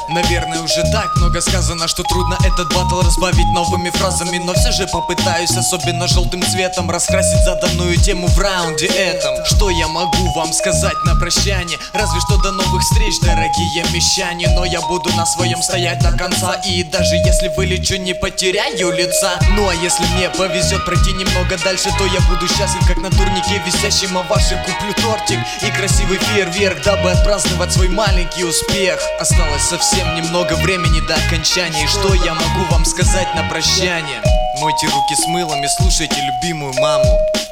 Наверное, уже так много сказано, что трудно этот баттл разбавить новыми фразами. Но все же попытаюсь особенно желтым цветом раскрасить заданную тему в раунде этом. Что я могу вам сказать на прощание? Разве что до новых встреч, дорогие мещане. Но я буду на своем стоять до конца, и даже если вылечу, не потеряю лица. Ну а если мне повезет пройти немного дальше, то я буду счастлив, как на турнике висящем о вашем. Куплю тортик и красивый фейерверк, дабы отпраздновать свой маленький успех. Осталось совсем немного времени до окончания, и что я могу вам сказать на прощание? Мойте руки с мылом и слушайте любимую маму.